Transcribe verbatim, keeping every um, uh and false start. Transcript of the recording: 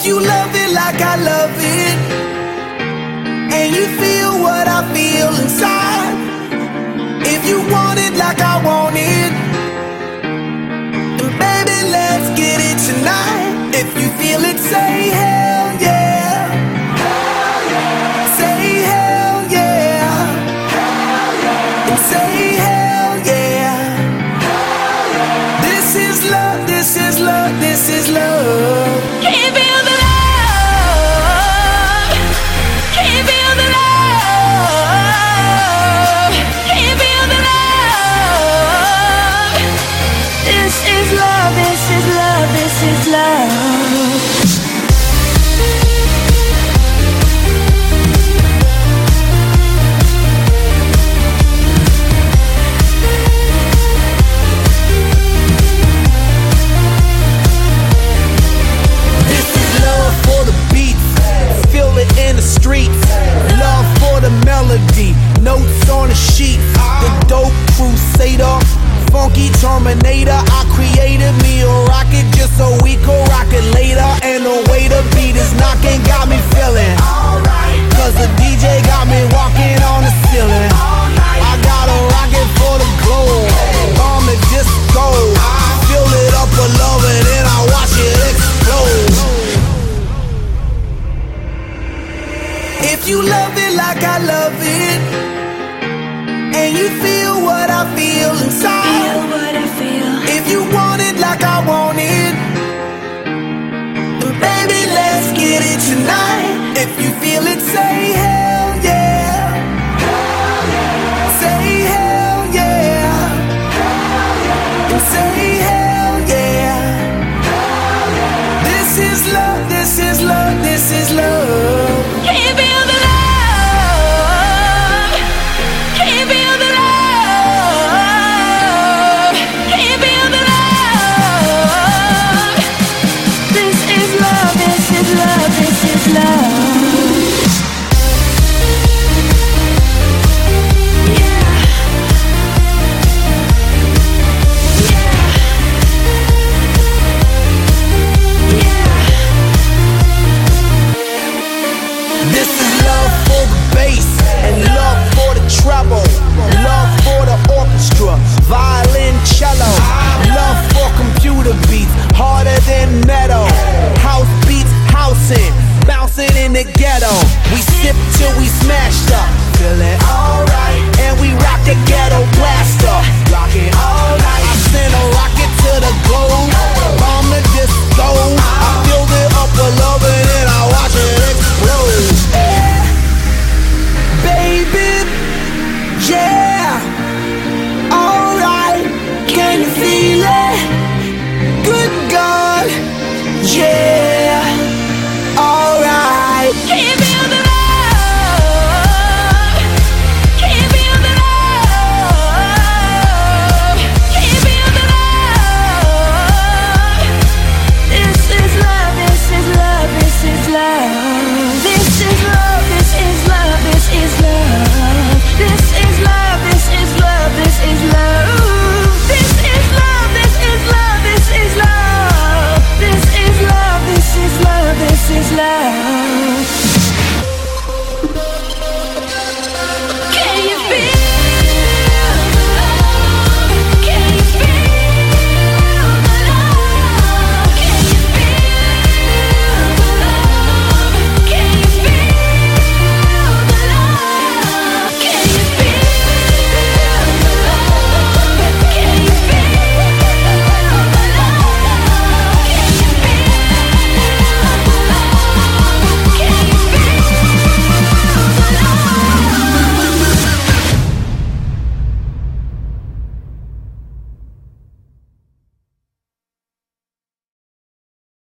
If you love it like I love it, and you feel what I feel inside, if you want it like I want it, then baby, let's get it tonight. If you feel it, say hell yeah. Hell yeah. Say hell yeah. Hell yeah. And say hell yeah. Hell yeah. This is love, this is love, this is love. Can you feel the love? Can you feel the love? Can you feel the love? This is love, this is love, this is love. In the streets, love for the melody, notes on the sheet. The dope crusader, funky terminator. I created me a rocket just so we could rock it later. And the way the beat is knocking got me feeling alright, cause the D J got me walking on the ceiling. I got a rocket for the globe, bomb the disco, fill it up with love and then I watch it explode. If you love it like I love it, and you feel what I feel inside, Feel what I feel. if you want it like I want it, then baby, let's get it tonight. If you feel it, say hell yeah. Hell yeah. Say hell yeah. Hell yeah. And say hell yeah. Hell yeah. This is love, this is love, this is love. Can you feel the love? Can you feel the love? Can you feel the love? This is love, this is love, this is love. Yeah. Yeah. Yeah. This is love for the bass and love for the treble, love for the orchestra, violin, cello, love for computer beats, harder than metal, house beats, housing, bouncing in the ghetto. We sip till we smashed up, feeling alright, and we rock the ghetto blaster, rocking all night. I send a rocket to the globe, bomb the disco, I filled it up with love and then I watch it explode. Baby, yeah, alright, can you feel it? Good God, yeah, alright. Can you feel the love? Can you feel the love? Can you feel the love? This is love, this is love, this is love. This is love, this is love, this is love. This is love, this is love, this is love. This is love, this is love, this is love. This is love, this is love, this is love.